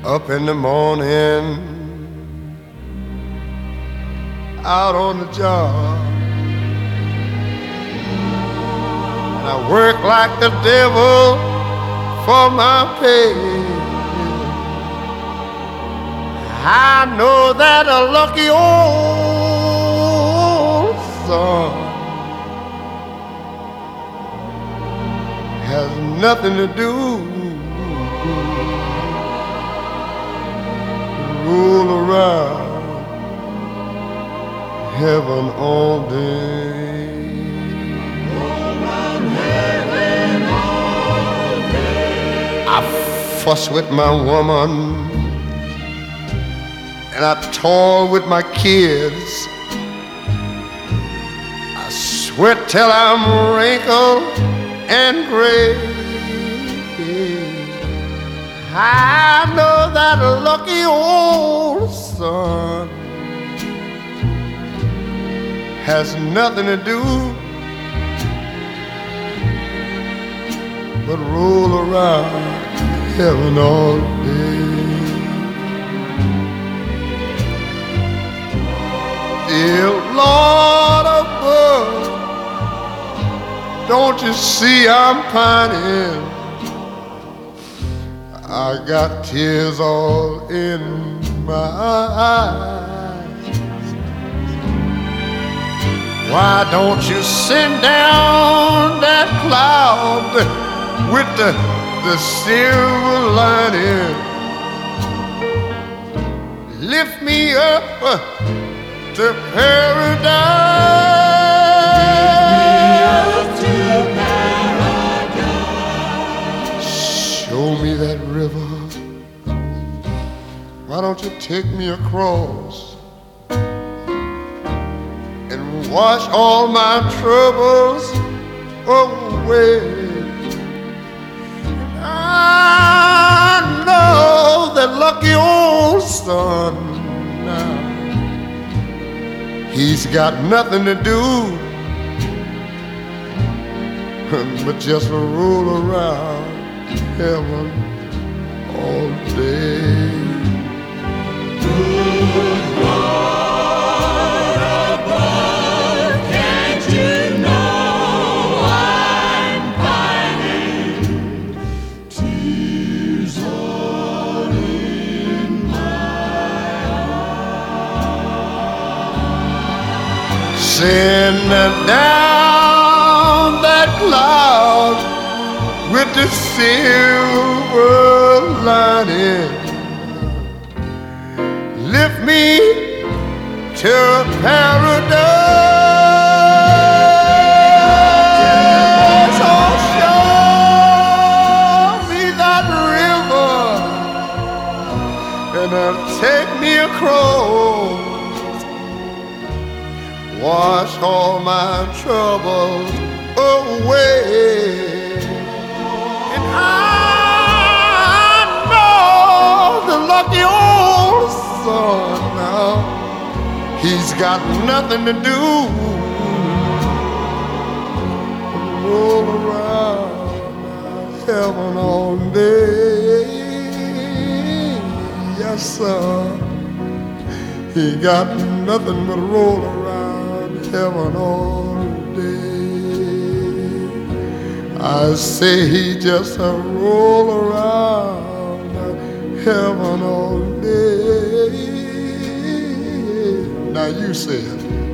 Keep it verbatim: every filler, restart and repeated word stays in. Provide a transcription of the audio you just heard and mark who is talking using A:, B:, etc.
A: Up in the morning, out on the job, and I work like the devil for my pay. I know that a lucky old son has nothing to do roll around heaven all day.
B: Roll around heaven all day.
A: I fuss with my woman and I toil with my kids. I sweat till I'm wrinkled and gray. I know that lucky old son has nothing to do but roll around heaven all day. Dear Lord above, don't you see I'm pining? I got tears all in my eyes. Why don't you send down that cloud with the, the silver lining? Lift me up to paradise. Show me that river. Why don't you take me across and wash all my troubles away? I know that lucky old son now, he's got nothing to do but just roll around heaven all day.
B: Good Lord above, can't you know I'm pining? Tears all in my eyes.
A: Send down that cloud with the silver lining. Lift me to paradise. Oh, show me that river and uh, take me across. Wash all my troubles away. Lucky old son now, he's got nothing to do but roll around heaven all day. Yes, sir, he got nothing but roll around heaven all day. I say he just a roll around heaven all day. Now you say it.